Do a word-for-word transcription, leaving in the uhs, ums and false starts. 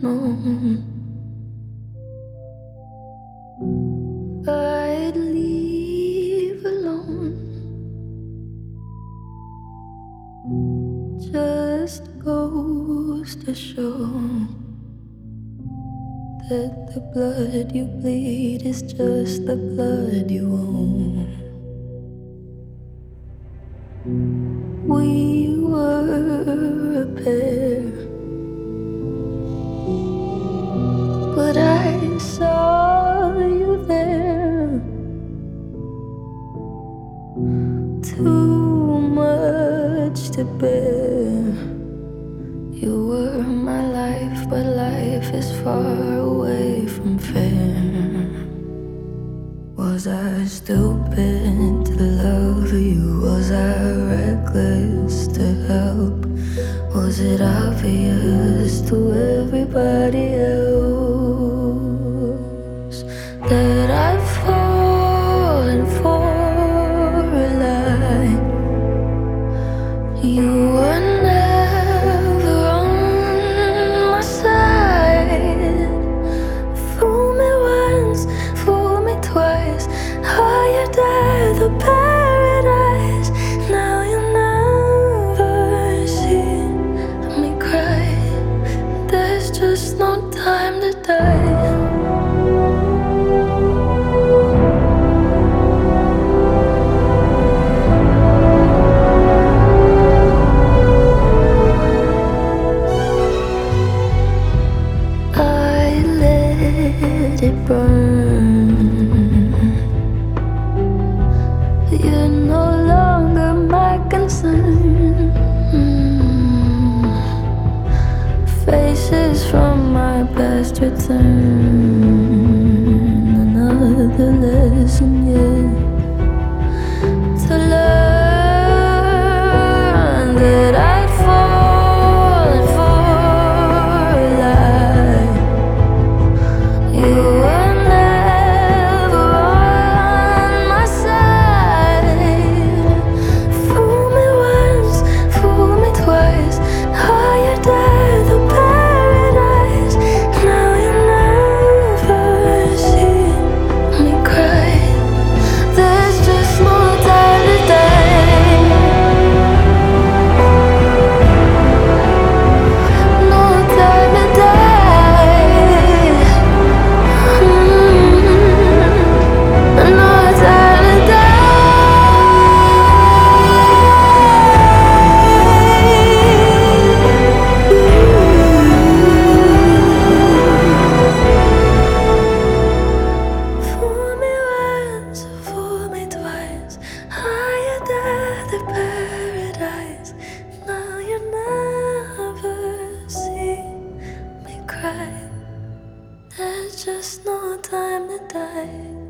known I'd leave alone. Just goes to show that the blood you bleed is just the blood you own. We were a pair, but I saw you there. Too much to bear. You were my life, but life is far away from fair. Was I stupid to love you? Was I reckless to help? Was it obvious to everybody else that I've fallen for a lie? You were never on my side. Fool me once, fool me twice. Higher than the paradise. Now you never see me cry. There's just no time to die. It burn. You're no longer my concern. Mm. Faces from my past return. Another lesson yet to learn that I'd fallen for a lie. You were never on my side. Fool me once, fool me twice. Higher than the paradise. Now you never see me cry. There's just no time to die. No time to die. Now you never see me cry. There's just no time to die.